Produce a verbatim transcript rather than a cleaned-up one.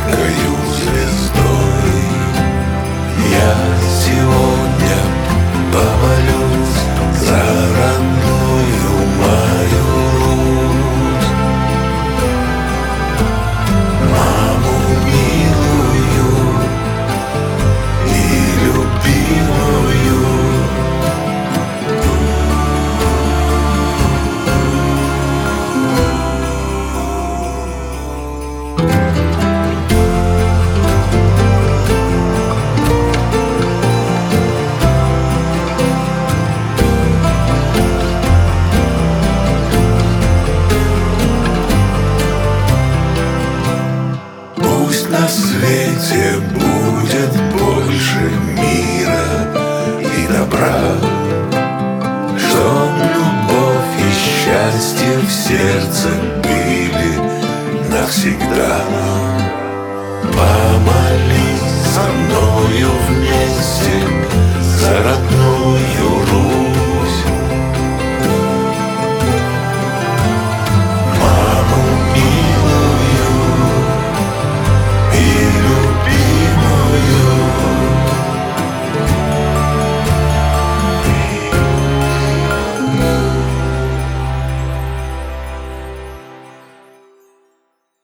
яркою звездой. Я сегодня помолюсь за родную мою Русь, маму милую и любимую. Пусть на свете будет больше мира и добра, чтоб любовь и счастье в сердце были навсегда. Помолись со мною вместе за родную Русь.